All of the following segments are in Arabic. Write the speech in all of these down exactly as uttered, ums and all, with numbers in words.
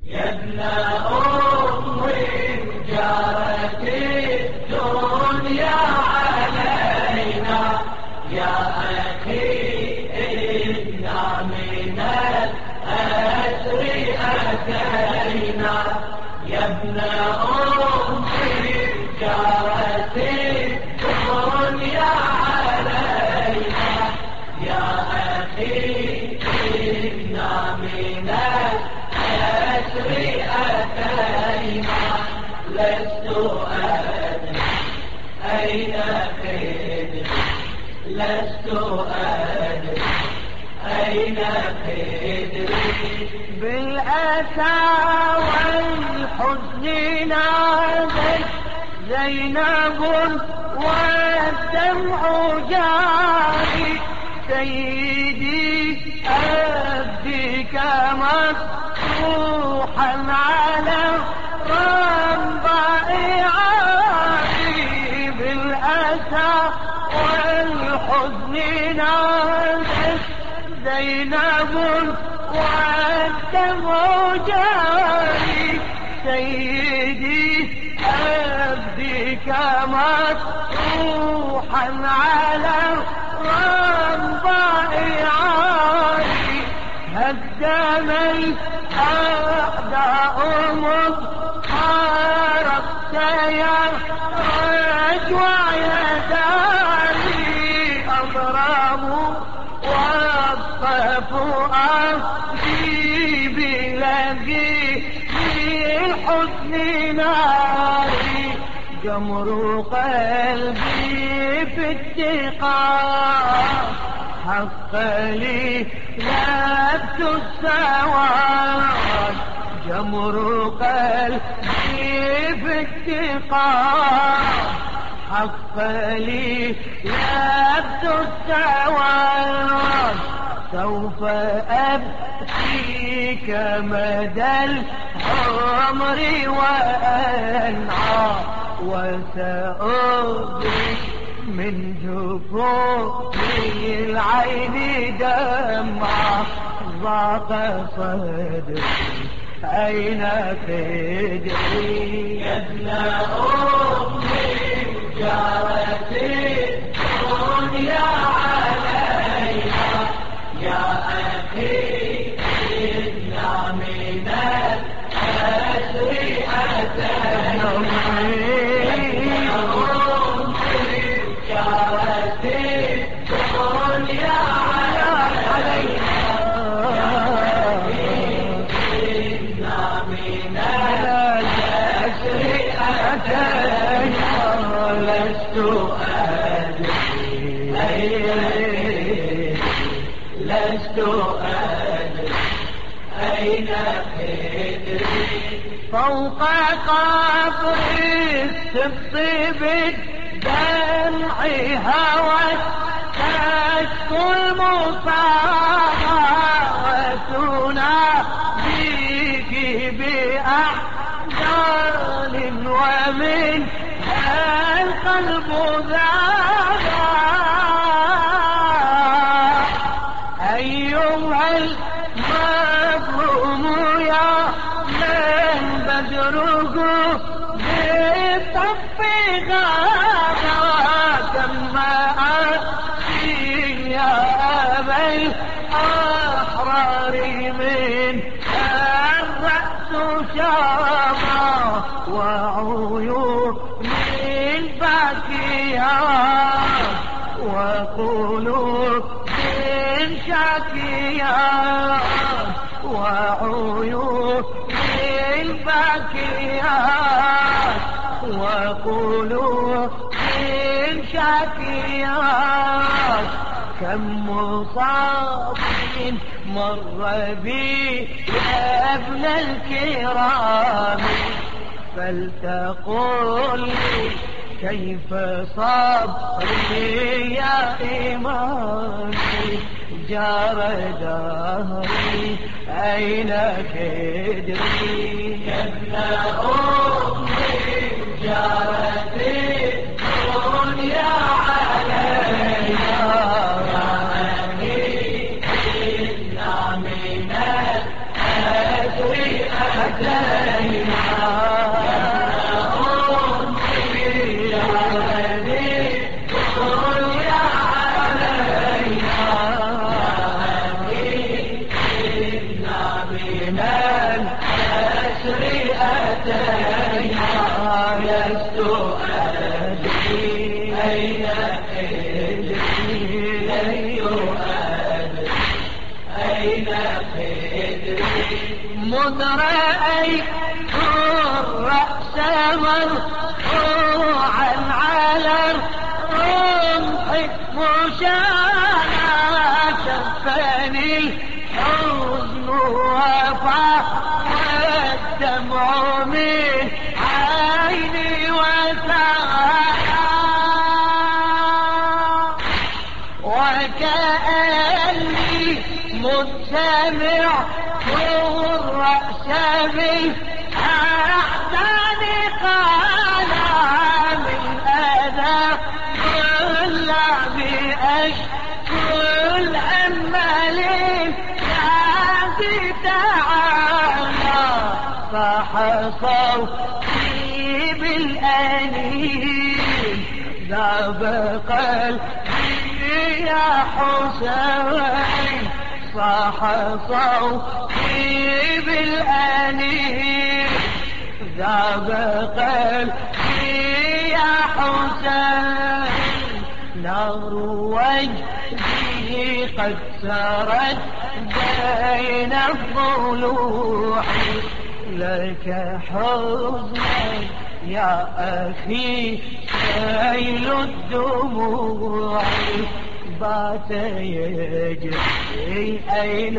يا ابن أمي جارت الدنيا علينا، يا أخي إنا من الأسر أتينا. يا ابن أمي جارت الدنيا علينا، يا أخي إنا من الأسر أتينا. لست أدري أين خدري، لست أدري أين خدري. بالأسى والحزن نادت زينب والدمع جاري، سيدي أبديك مفتوحا على رنباء عاري. بالأسى والحزن نادت زينب والدمع جاري، سيدي أبديك مفتوحا على رنباء عاري. هدم الأعداء مضطربت يا رجوع يداري، أضربوا وصفوا أرضي بلغي الحزن ناري. جمر قلبي في اتقاء حق لي لبس السواد، جمر قلبي في اتقاء حق لي لبس السواد. سوف أبكيك مدى العمر وأنعى، وسأغرق من جفوني العين دمعة. ضاق صدري أين خدري. يا ابن أمي جارت الدنيا علينا، يا أخي إنا من الأسر أتينا. جارت الدنيا علينا، يا أخي إنا من الأسر أتينا. لست أدري أين، لست أدري أين خدري. فوق قبر السبط بالدمع هوت تشكو المصابة، وتناديك بأحزان ومن القلب ذابا. أيها المظلوم يا من بدره بالطف غابا، كما أتي يا أبا الأحرار من الرأس شابا. وعيون باكيات وقلوب شاكيات، وعيون باكيات وقلوب شاكيات. كم مصاب مر بي يا ابن الكرام، فلتقل لي كيف صبري يا إمامي. جار دهري أين خدري. يا ابن أمي جارت الدنيا علينا، يا أخي إنا من الأسر أسري أتينا مذ رأيت الرأس مرفوعا على الرمح مشانا شفني الحزن وفاء والدمع من عيني وسعى وكأني مجتمع الرأس بالأحزان قال من أذى كل بأشكو الأمل الذي تعالى فحصوتي بالأنين ذاب قلبي يا حسين صاح صوتي بالأنين ذاب قلبي يا حسين نار وجهي قد سرت بين الضلوع لك حزني يا أخي سيل الدموع بات يجري أين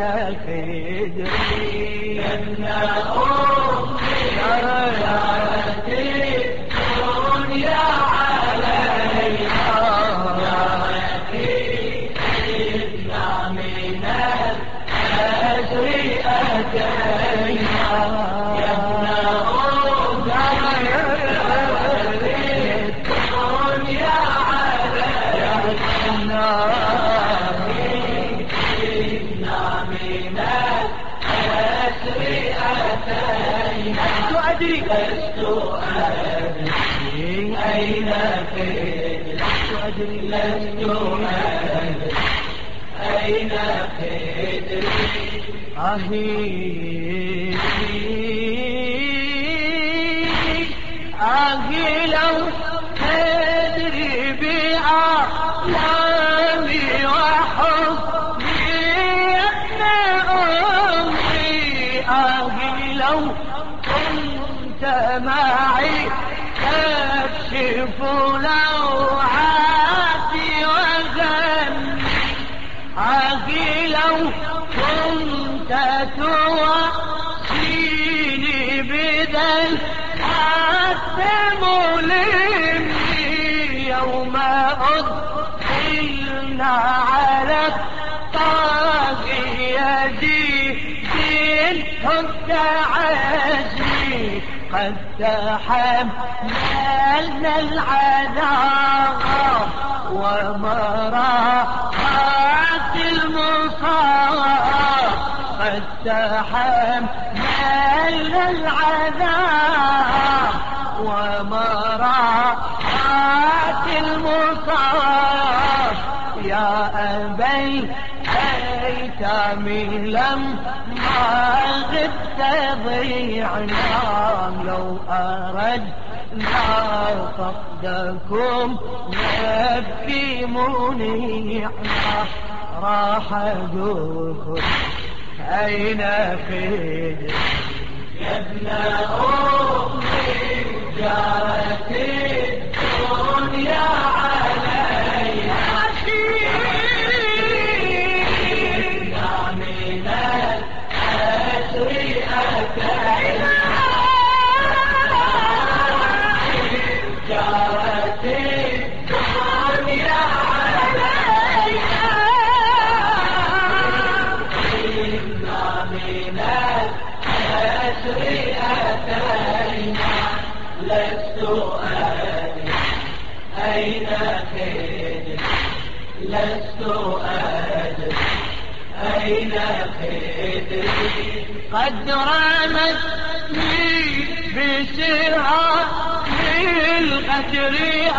خدري أنا أمي يارتي دنيا عليها يارتي إنا من الأسر أتينا يا ابن أمي يارتي دنيا لست أدري لست أدري أين خدري لست أدري لست أدري أين خدري أهي أهي لو تدري بأعلامي وحبي يا ابن أمي أهي لو كنت معي تكشف لوعاتي وغني أهي لو كنت توصيني بدل أتم لمي يوم أدخلنا على الطاغية دين حب عزمي قد تحملنا العذاب ومراحات المصاب قد تحملنا العذاب ومراحات المصاب يا أبي أيتام لما غبت ضيعنا لو أردنا فقدكم نبكي منيعنا راح دخل أين خدر يا ابن أمي جارتي الدنيا عليها إنا من الأسر أتينا جارتي الدنيا عليها إنا من الأسر أتينا لست أدري أين خدر لست أدري أين خدري قد رمت لي بسهام القدر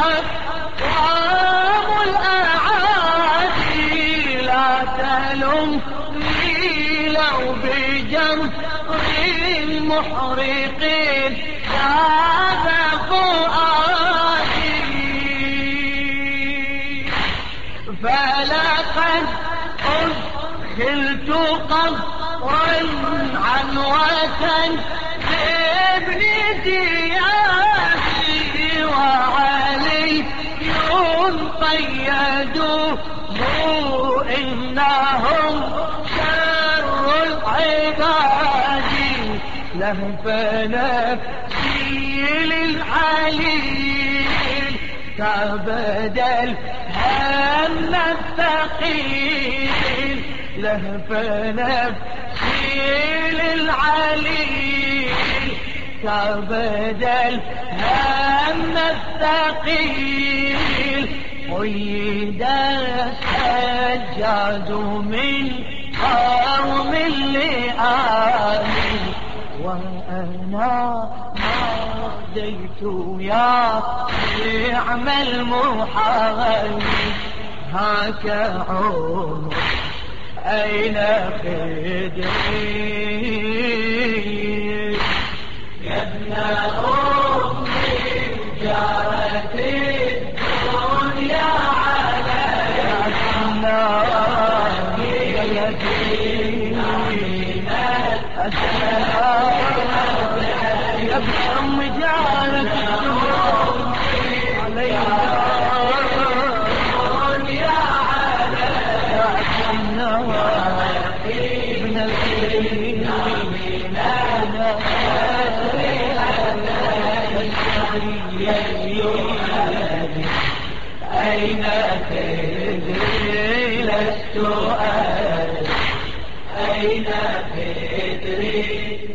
أقوام الأعادي لا تلمني لو بجمر محرقين هذا فؤادي فلقد أدخلت قبرا عن وطن ابن دياسي وعلي قيدوه إنهم شر العباد لهف نفسي للعليل كبدل هم الثقيل لهف نفسي للعليل كبدل هم الثقيل قيد السجاد من قوم لآمن وأنا ناديت يا نعم المحاول هاك عمر أين خدري يا ابن أمي جارت الدنيا علينا يا يتيم يا ابن أم جارت علينا ابن الكريم أين تدري لست أدري أين تدري